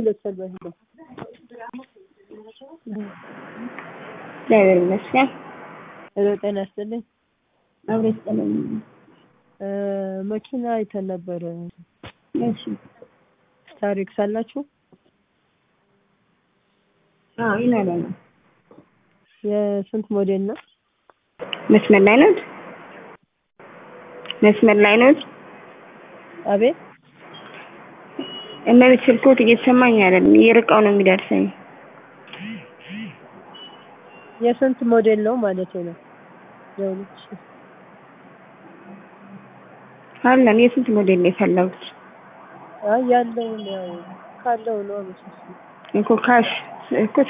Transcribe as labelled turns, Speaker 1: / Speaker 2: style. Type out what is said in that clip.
Speaker 1: ሰልበህ ነው
Speaker 2: እግዚአብሔር ይመስገን።
Speaker 1: ጤና ይስጥልኝ።
Speaker 2: አብረሽ ሰላም
Speaker 1: መኪና አይተን ነበር።
Speaker 2: እሺ
Speaker 1: ታሪክ ሳላችሁ?
Speaker 2: አዎ ይላል።
Speaker 1: የስንት ሞዴል ነው?
Speaker 2: መስመር ላይ ነው።
Speaker 1: አቤት
Speaker 2: እና ስልኮት እየተሰማኝ አይደለም፣ እየርቀው ነው የሚደርሰኝ።
Speaker 1: የስንት ሞዴል ነው ማለት ነው?
Speaker 2: አለን የስንት ሞዴል ነው የፈለጉት?
Speaker 1: ያለው ነው ካለው ነው መሰለኝ
Speaker 2: እኮ ካሽ እኮ